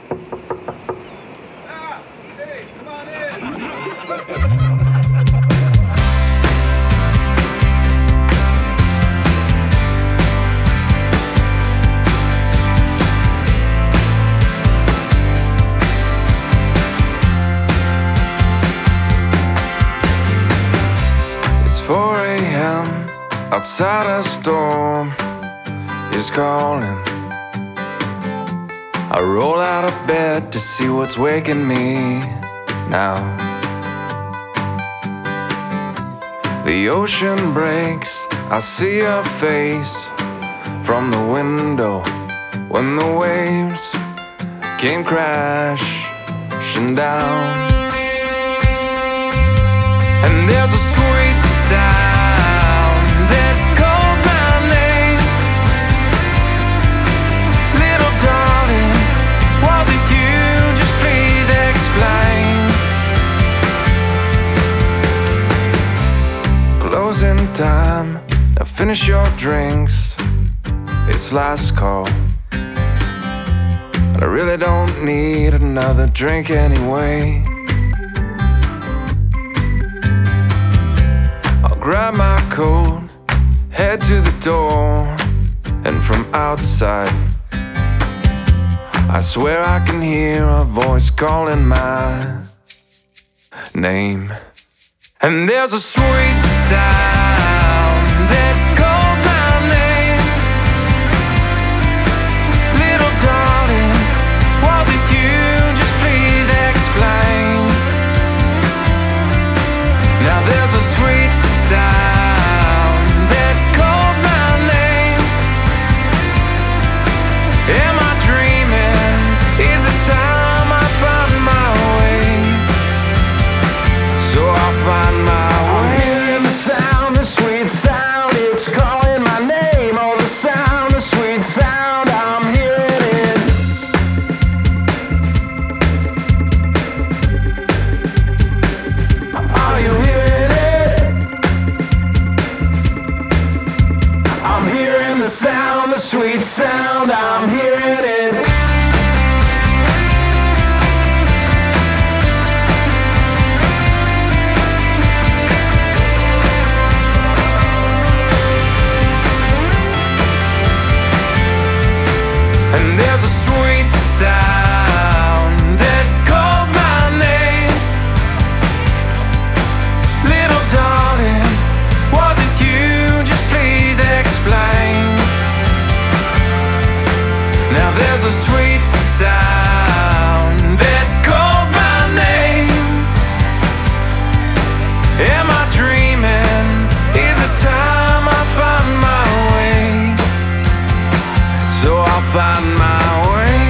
Hey, come on in. It's 4 a.m. outside, a storm is calling. I roll out of bed to see what's waking me now. The ocean breaks, I see your face from the window when the waves came crashing down. And there's a sweet sound that calls my name. Little darling, was it you? Just please explain. Closing time, now finish your drinks. It's last call, but I really don't need another drink anyway. Grab my coat, head to the door, and from outside I swear I can hear a voice calling my name. And there's a sweet sound that calls my name. Little darling, was it you? Just please explain. Now there's a sweet sound that calls my name. Am I dreaming? Is it time I find my way? So I'll find my way. I'm hearing the sound, the sweet sound, it's calling my name. Oh, the sound, the sweet sound, I'm hearing it. Are you hearing it? I'm hearing the sound, the sweet sound, I'm hearing it. And there's a sweet sound that calls my name. Little darling, was it you? Just please explain. Now there's a sweet sound that calls my name. Am I dreaming? Is it time I find my way? So I'll find my way.